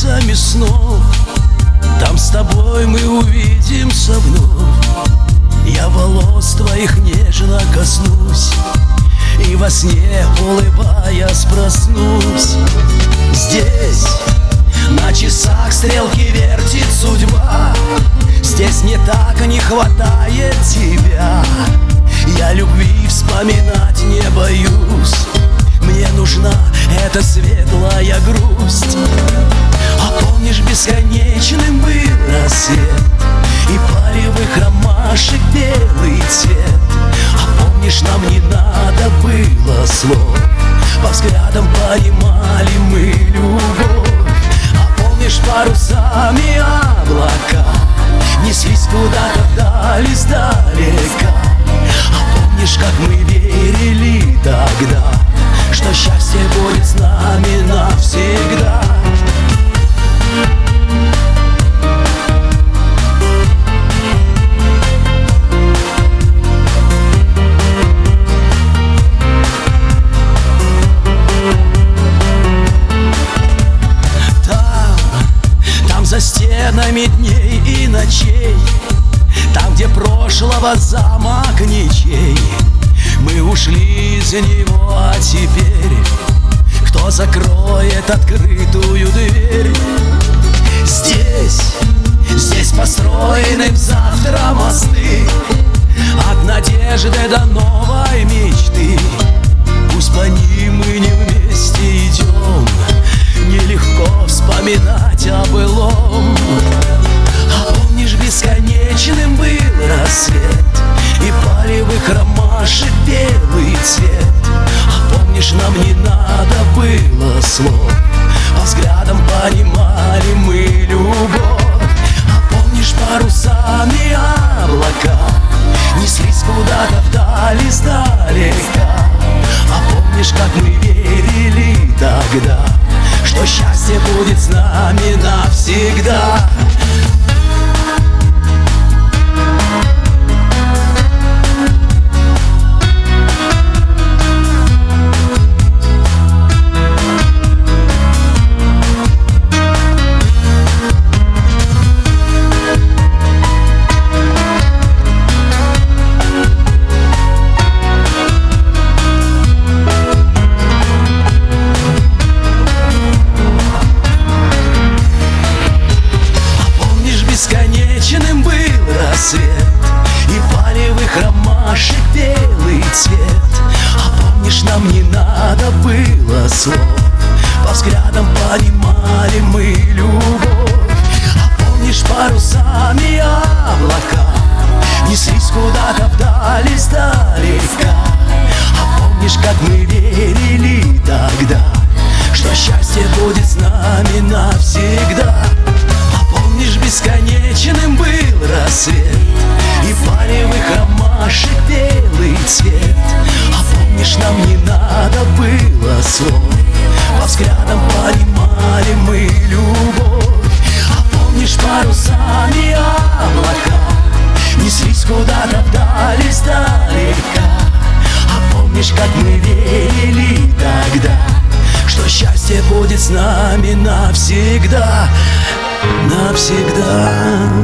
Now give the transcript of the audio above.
границами снов. Там с тобой мы увидимся вновь. Я волос твоих нежно коснусь и во сне, улыбаясь, проснусь. Здесь на часах стрелки вертит судьба. Здесь мне так не хватает тебя. Я любви вспоминать не боюсь. Мне нужна эта светлая грусть. А помнишь, бесконечным был рассвет и полевых ромашек белый цвет. А помнишь, нам не надо было слов, по взглядам понимали мы любовь. А помнишь, парусами облака неслись куда-то вдаль издалека. А помнишь, как мы верили тогда, что счастье будет с нами навсегда. Там за стенами дней и ночей, там, где прошлого замок ничей, мы ушли из него, а теперь кто закроет открытую дверь? Здесь построены в завтра мосты, от надежды до новой мечты. Пусть по ним мы не вместе идем, нелегко вспоминать о былом. А помнишь, бесконечным был рассвет и полевых ромашек белый цвет. А помнишь, нам не надо было слов, по взглядам понимали мы любовь. А помнишь, парусами облака неслись куда-то вдаль издалека. А помнишь, как мы верили тогда, что счастье будет с нами навсегда. Бесконечным был рассвет и полевых ромашек белый цвет. А помнишь, нам не надо было слов, по взглядам понимали мы любовь. А помнишь, парусами облака неслись куда-то вдаль издалека. А помнишь, как мы верили тогда, что счастье будет с нами навсегда. Помнишь, бесконечным был рассвет и полевых ромашек белый цвет. А помнишь, нам не надо было слов, по взглядам понимали мы любовь. А помнишь, парусами облака неслись куда-то вдаль издалека. А помнишь, как мы верили тогда, что счастье будет с нами навсегда. Навсегда.